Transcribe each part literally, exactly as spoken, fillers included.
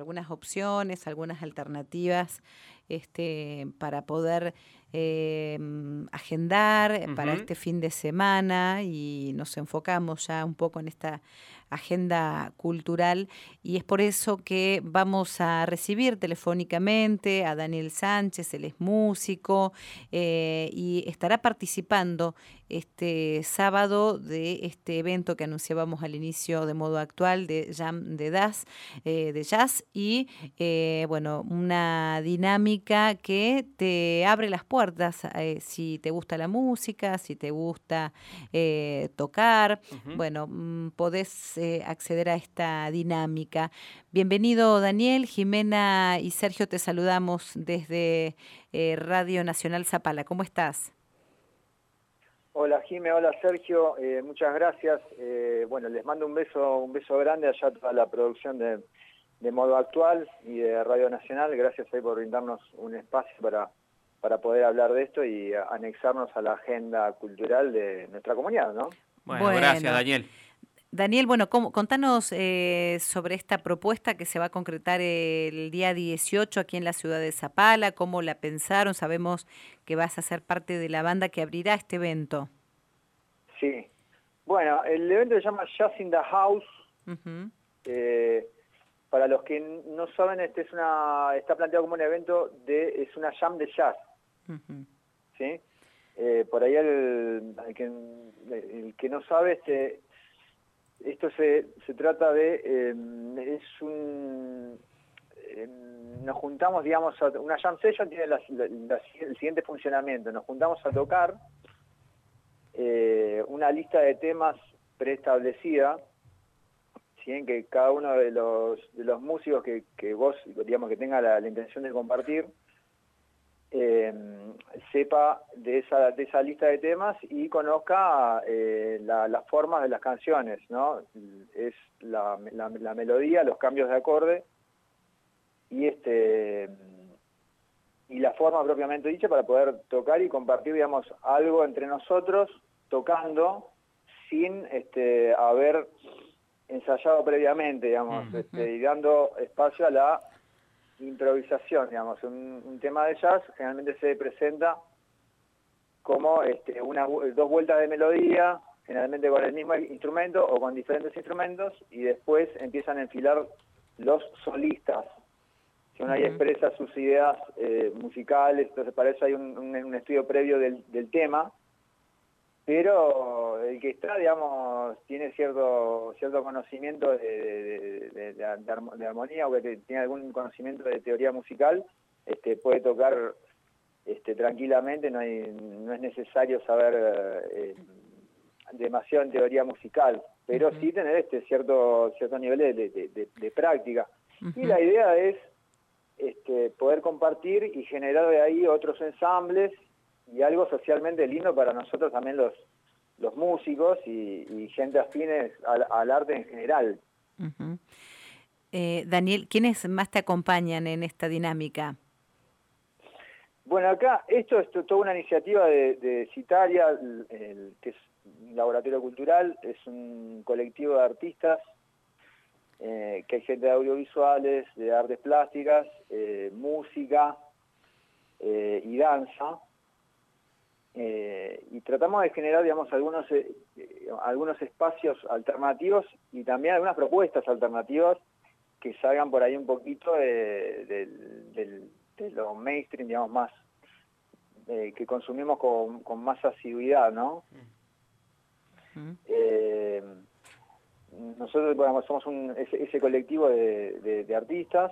algunas opciones, algunas alternativas este, para poder eh, agendar Uh para -huh. este fin de semana, y nos enfocamos ya un poco en esta agenda cultural, y es por eso que vamos a recibir telefónicamente a Daniel Sánchez. Él es músico eh, y estará participando este sábado de este evento que anunciábamos al inicio de Modo Actual, de Jam de Jazz, eh, de jazz y eh, bueno, una dinámica que te abre las puertas eh, si te gusta la música, si te gusta eh, tocar, Uh -huh. bueno, mmm, podés eh, acceder a esta dinámica. Bienvenido, Daniel. Jimena y Sergio te saludamos desde eh, Radio Nacional Zapala. ¿Cómo estás? Hola Jime, hola Sergio, eh, muchas gracias. Eh, bueno, les mando un beso, un beso grande allá a toda la producción de, de Modo Actual y de Radio Nacional. Gracias ahí por brindarnos un espacio para, para poder hablar de esto y anexarnos a la agenda cultural de nuestra comunidad, ¿no? Bueno, Bueno, gracias Daniel. Daniel, bueno, ¿cómo, contanos eh, sobre esta propuesta que se va a concretar el día dieciocho aquí en la ciudad de Zapala. ¿Cómo la pensaron? Sabemos que vas a ser parte de la banda que abrirá este evento. Sí. Bueno, el evento se llama Jazz in the House. Uh-huh. eh, para los que no saben, este es una está planteado como un evento de es una jam de jazz. Uh-huh. ¿Sí? Eh, por ahí el, el, que, el que no sabe, este esto se, se trata de eh, es un eh, nos juntamos, digamos, a, una jam session tiene la, la, la, el siguiente funcionamiento: nos juntamos a tocar eh, una lista de temas preestablecida, ¿sí? Que cada uno de los de los músicos que, que vos, digamos, que tenga la, la intención de compartir Eh, sepa de esa de esa lista de temas y conozca eh, la, las formas de las canciones, ¿no? Es la, la, la melodía, los cambios de acorde y este y la forma propiamente dicha para poder tocar y compartir, digamos, algo entre nosotros tocando sin este haber ensayado previamente, digamos, uh-huh. este, y dando espacio a la improvisación, digamos. Un, un tema de jazz generalmente se presenta como este, una, dos vueltas de melodía, generalmente con el mismo instrumento o con diferentes instrumentos, y después empiezan a enfilar los solistas. Si uno ahí uh-huh. expresa sus ideas eh, musicales, entonces para eso hay un, un, un estudio previo del, del tema, pero el que está, digamos, tiene cierto cierto conocimiento de, de, de, de, de armonía o que tiene algún conocimiento de teoría musical, este, puede tocar este, tranquilamente. No hay, no es necesario saber eh, demasiado en teoría musical, pero uh-huh. sí tener este cierto cierto nivel de, de, de, de práctica. Uh-huh. Y la idea es este, poder compartir y generar de ahí otros ensambles y algo socialmente lindo para nosotros también los los músicos y, y gente afines al, al arte en general. Uh-huh. eh, Daniel, ¿quiénes más te acompañan en esta dinámica? Bueno, acá esto es toda una iniciativa de, de Citaria, el, el, que es un laboratorio cultural, es un colectivo de artistas, eh, que hay gente de audiovisuales, de artes plásticas, eh, música eh, y danza. Eh, y tratamos de generar, digamos, algunos eh, algunos espacios alternativos y también algunas propuestas alternativas que salgan por ahí un poquito de, de, de, de lo mainstream, digamos, más eh, que consumimos con, con más asiduidad, ¿no? Uh-huh. eh, nosotros, bueno, somos un, ese, ese colectivo de, de, de artistas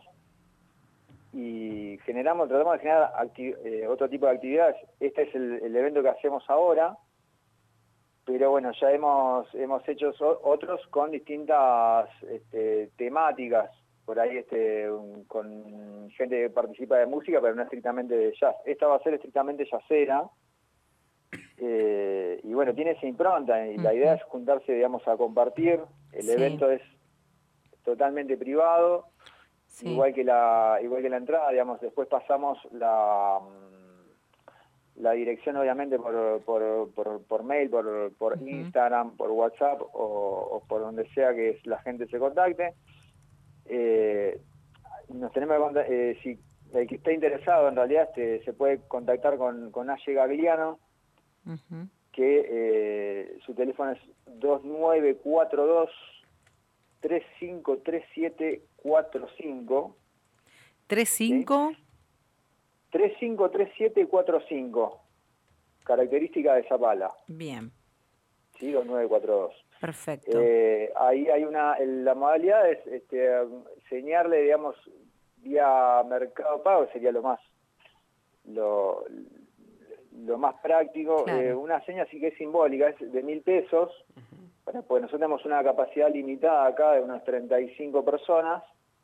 y generamos, tratamos de generar acti- eh, otro tipo de actividades. Este es el, el evento que hacemos ahora, pero bueno, ya hemos hemos hecho so, otros con distintas este, temáticas, por ahí este un, con gente que participa de música, pero no estrictamente de jazz. Esta va a ser estrictamente jazzera, eh, y bueno, tiene esa impronta, y uh-huh. la idea es juntarse, digamos, a compartir. El sí. evento es totalmente privado. Sí. Igual que la igual que la entrada, digamos, después pasamos la la dirección obviamente por por, por, por mail, por, por uh-huh. Instagram, por WhatsApp o, o por donde sea que la gente se contacte. Eh, tenemos que conta- eh, si el que está interesado en realidad este, se puede contactar con, con Aye Gagliano, Uh-huh. que eh, su teléfono es dos nueve cuatro dos, tres cinco tres siete cuatro cinco. ¿tres cinco? ¿Sí? tres cinco tres siete cuatro cinco, característica de Zapala. Bien. Sí, dos nueve cuatro dos. Perfecto. Eh, ahí hay una, la modalidad es este, señarle, digamos, vía Mercado Pago, sería lo más lo, lo más práctico. Claro. Eh, una seña sí que es simbólica, es de mil pesos, uh-huh. Para, pues nosotros tenemos una capacidad limitada acá de unas treinta y cinco personas,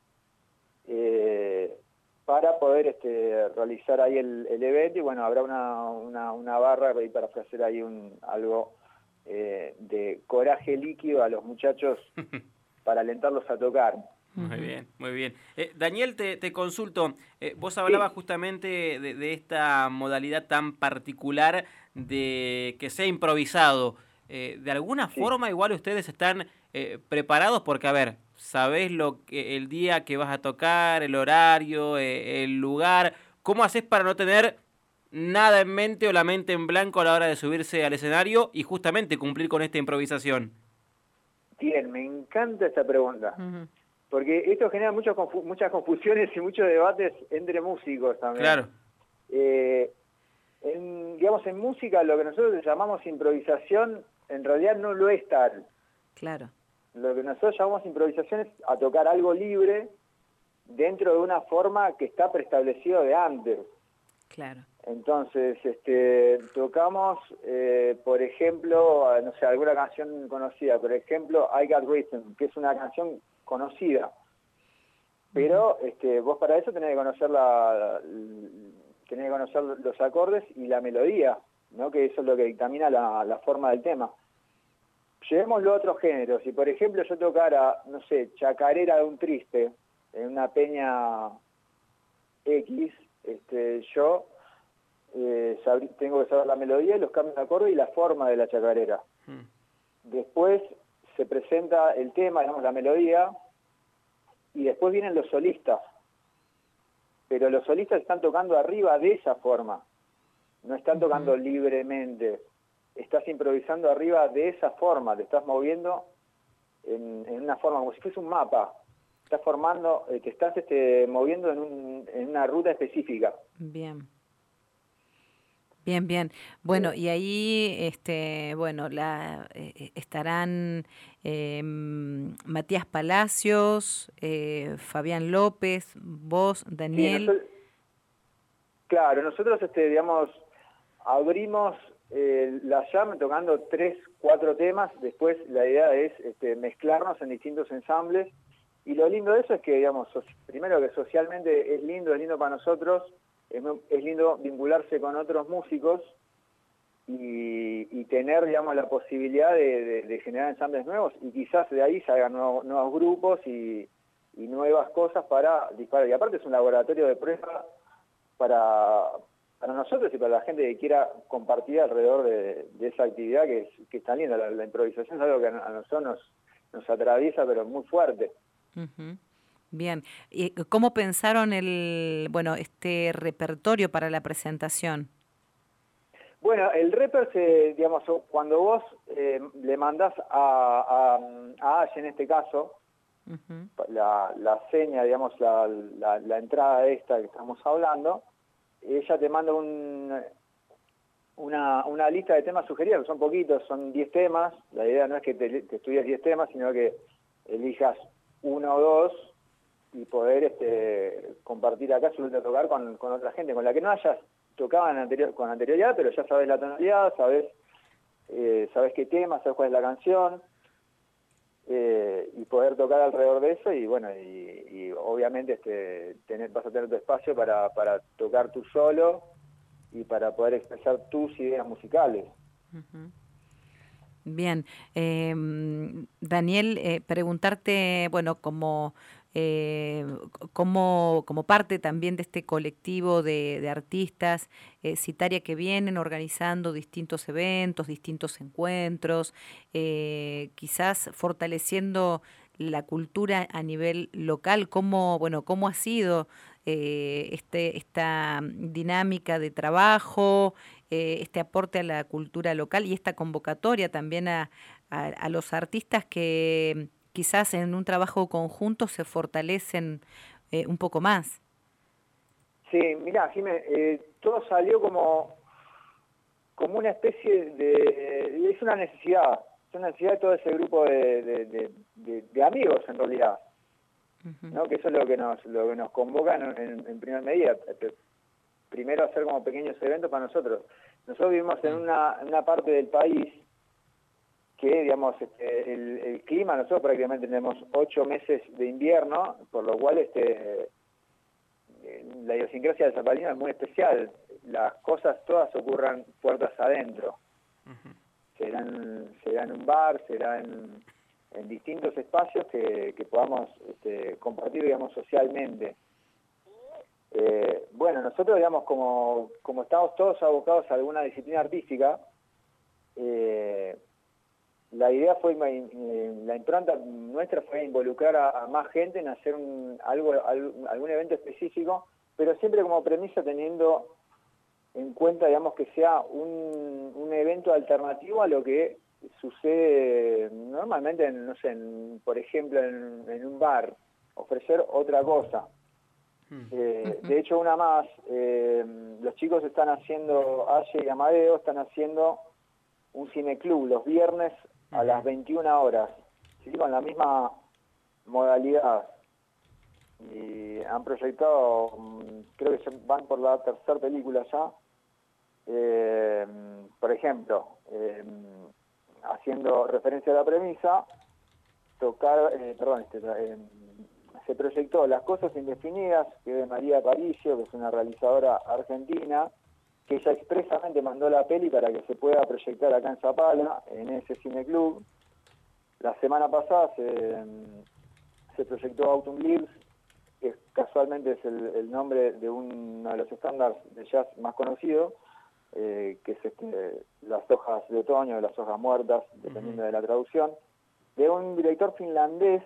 eh, para poder este, realizar ahí el, el evento, y bueno, habrá una, una, una barra ahí para ofrecer ahí un algo eh, de coraje líquido a los muchachos para alentarlos a tocar. Muy bien, muy bien. Eh, Daniel, te, te consulto, eh, vos hablabas sí. justamente de, de esta modalidad tan particular de que sea improvisado. Eh, ¿De alguna sí. forma igual ustedes están eh, preparados? Porque, a ver, ¿sabés lo que, el día que vas a tocar, el horario, eh, el lugar? ¿Cómo haces para no tener nada en mente o la mente en blanco a la hora de subirse al escenario y justamente cumplir con esta improvisación? Bien, me encanta esta pregunta. Uh-huh. Porque esto genera muchas confu muchas confusiones y muchos debates entre músicos también. Claro. Eh, en, digamos, en música lo que nosotros llamamos improvisación, en realidad no lo es tal. Claro. Lo que nosotros llamamos improvisación es a tocar algo libre dentro de una forma que está preestablecido de antes. Claro. Entonces, este, tocamos, eh, por ejemplo, no sé, alguna canción conocida, por ejemplo, I Got Rhythm, que es una canción conocida, pero este, vos para eso tenés que conocer la, tenés que conocer los acordes y la melodía, ¿no? Que eso es lo que dictamina la, la forma del tema. Llevémoslo a otros géneros. Si por ejemplo yo tocara, no sé, Chacarera de un Triste en una peña X, este, yo eh, sab tengo que saber la melodía y los cambios de acorde y la forma de la chacarera. Hmm. Después se presenta el tema, digamos, la melodía, y después vienen los solistas. Pero los solistas están tocando arriba de esa forma. No están tocando uh-huh. libremente. Estás improvisando arriba de esa forma. Te estás moviendo en, en una forma como si fuese un mapa. Estás formando, eh, te estás este, moviendo en, un, en una ruta específica. Bien. Bien, bien. Bueno, y ahí, este, bueno, la eh, estarán eh, Matías Palacios, eh, Fabián López, vos, Daniel. Sí, nosotros, claro, nosotros, este, digamos, abrimos eh, la jam tocando tres, cuatro temas. Después la idea es este, mezclarnos en distintos ensambles. Y lo lindo de eso es que, digamos, so primero que socialmente es lindo, es lindo para nosotros. Es, es lindo vincularse con otros músicos y, y tener, digamos, la posibilidad de, de, de generar ensambles nuevos y quizás de ahí salgan nuevos, nuevos grupos y, y nuevas cosas para disparar. Y aparte es un laboratorio de prueba para, para nosotros y para la gente que quiera compartir alrededor de, de esa actividad que es, que es tan linda. La, la improvisación es algo que a nosotros nos, nos atraviesa, pero muy fuerte. Uh-huh. Bien, ¿y cómo pensaron el, bueno, este repertorio para la presentación? Bueno, el reper, se, digamos, cuando vos eh, le mandás a, a, a Aye, en este caso, uh-huh. la, la seña, digamos, la, la, la entrada esta que estamos hablando, ella te manda un, una, una lista de temas sugeridos, son poquitos, son diez temas. La idea no es que te, te estudies diez temas, sino que elijas uno o dos y poder este, compartir acá, subirte a tocar con, con otra gente, con la que no hayas tocado en anterior, con anterioridad, pero ya sabes la tonalidad, sabes, eh, sabes qué tema, sabes cuál es la canción, eh, y poder tocar alrededor de eso, y bueno, y, y obviamente este, tener, vas a tener tu espacio para, para tocar tú solo y para poder expresar tus ideas musicales. Uh-huh. Bien, eh, Daniel, eh, preguntarte, bueno, como, eh, como, como parte también de este colectivo de, de artistas, eh, Citaria, que vienen organizando distintos eventos, distintos encuentros, eh, quizás fortaleciendo la cultura a nivel local, cómo, bueno, cómo ha sido eh, este, esta dinámica de trabajo, eh, este aporte a la cultura local y esta convocatoria también a, a, a los artistas que quizás en un trabajo conjunto se fortalecen eh, un poco más. Sí, mirá, Jimé, eh, todo salió como, como una especie de... es una necesidad, es una necesidad de todo ese grupo de, de, de, de, de amigos en realidad, uh-huh. ¿no? Que eso es lo que nos, lo que nos convoca en, en, en primer medida. Primero hacer como pequeños eventos para nosotros. Nosotros vivimos en una, en una parte del país que, digamos, este, el, el clima, nosotros prácticamente tenemos ocho meses de invierno, por lo cual este la idiosincrasia del zapalino es muy especial. Las cosas todas ocurran puertas adentro. Uh-huh. Será, en, será en un bar, será en, en distintos espacios que, que podamos este, compartir, digamos, socialmente. Eh, bueno, nosotros, digamos, como, como estamos todos abocados a alguna disciplina artística, eh, la idea fue, la impronta nuestra fue involucrar a, a más gente en hacer un, algo, algún, algún evento específico, pero siempre como premisa teniendo en cuenta, digamos, que sea un, un evento alternativo a lo que sucede normalmente, en, no sé, en, por ejemplo, en, en un bar, ofrecer otra cosa. Eh, de hecho, una más, eh, los chicos están haciendo, Aye y Amadeo, están haciendo un cineclub los viernes a las veintiuna horas, ¿sí? Con la misma modalidad. Y han proyectado, creo que van por la tercera película ya, eh, por ejemplo, eh, haciendo referencia a la premisa, tocar, eh, perdón, este, eh, se proyectó Las Cosas Indefinidas, que es de María Aparicio, que es una realizadora argentina, que ella expresamente mandó la peli para que se pueda proyectar acá en Zapala, en ese cineclub. La semana pasada se, se proyectó Autumn Leaves, que casualmente es el, el nombre de uno de los estándares de jazz más conocidos, eh, que es este, las hojas de otoño, las hojas muertas, dependiendo uh-huh. de la traducción, de un director finlandés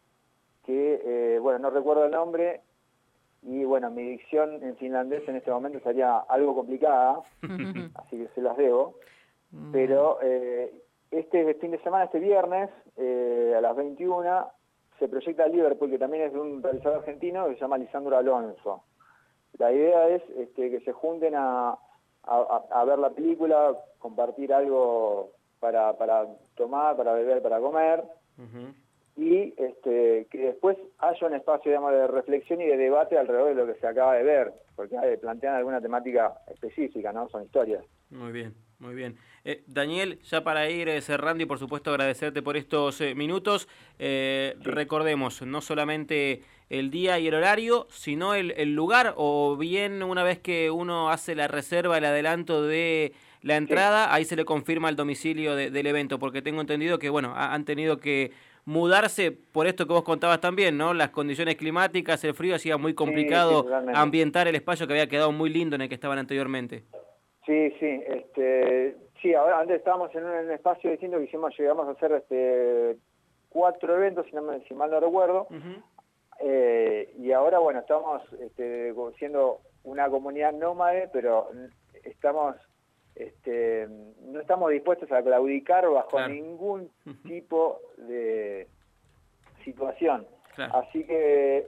que, eh, bueno, no recuerdo el nombre, y bueno, mi dicción en finlandés en este momento sería algo complicada, así que se las debo. Pero eh, este fin de semana, este viernes, eh, a las veintiuna, se proyecta Liverpool, que también es de un realizador argentino que se llama Lisandro Alonso. La idea es este, que se junten a, a, a ver la película, compartir algo para, para tomar, para beber, para comer. Uh-huh. Y este, que después haya un espacio, digamos, de reflexión y de debate alrededor de lo que se acaba de ver, porque eh, plantean alguna temática específica, ¿no? Son historias. Muy bien, muy bien. Eh, Daniel, ya para ir eh, cerrando y por supuesto agradecerte por estos eh, minutos, eh, sí. Recordemos no solamente el día y el horario, sino el, el lugar, o bien una vez que uno hace la reserva, el adelanto de la entrada, sí. Ahí se le confirma el domicilio de, del evento, porque tengo entendido que, bueno, han tenido que mudarse por esto que vos contabas también, ¿no? Las condiciones climáticas, el frío, hacía muy complicado sí, sí, ambientar el espacio que había quedado muy lindo en el que estaban anteriormente. Sí, sí, este, sí, ahora antes estábamos en un, en un espacio distinto que hicimos, llegamos a hacer este cuatro eventos, si, no me, si mal no recuerdo, uh-huh. eh, y ahora, bueno, estamos este, siendo una comunidad nómade, pero estamos... Este, no estamos dispuestos a claudicar bajo claro. ningún tipo de situación. Claro. Así que,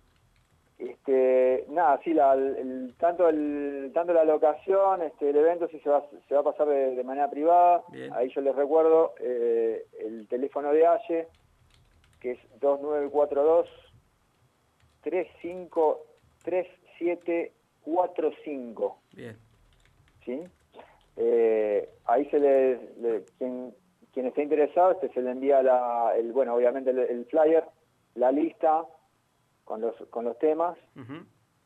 este, nada, sí, la, el, tanto el tanto la locación, este, el evento sí se va, se va a pasar de, de manera privada. Bien. Ahí yo les recuerdo eh, el teléfono de Aye, que es dos nueve cuatro dos, tres cinco tres siete cuatro cinco. Bien. ¿Sí? Eh, ahí se le, le quien, quien esté interesado este se le envía la, el bueno obviamente el, el flyer, la lista con los con los temas uh-huh.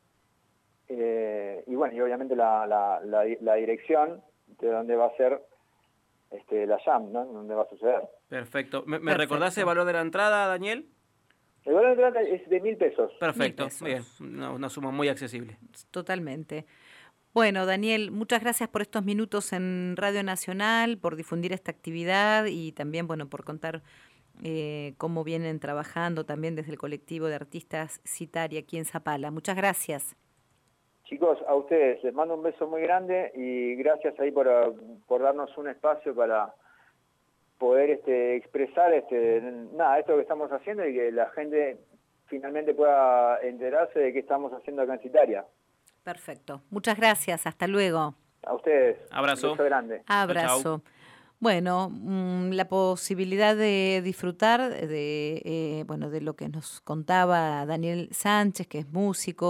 eh, y bueno y obviamente la, la, la, la dirección de donde va a ser este la jam, ¿no? Donde va a suceder. Perfecto. ¿Me, me recordás el valor de la entrada, Daniel? El valor de la entrada es de mil pesos. Perfecto, mil pesos. Bien, una, una suma muy accesible. Totalmente. Bueno, Daniel, muchas gracias por estos minutos en Radio Nacional, por difundir esta actividad y también, bueno, por contar eh, cómo vienen trabajando también desde el colectivo de artistas Citaria aquí en Zapala. Muchas gracias. Chicos, a ustedes les mando un beso muy grande y gracias ahí por, por darnos un espacio para poder este, expresar este, nada, esto que estamos haciendo y que la gente finalmente pueda enterarse de qué estamos haciendo acá en Citaria. Perfecto. Muchas gracias. Hasta luego. A ustedes. Abrazo. Un beso grande. Abrazo. Chau, chau. Bueno, mmm, la posibilidad de disfrutar de, eh, bueno, de lo que nos contaba Daniel Sánchez, que es músico.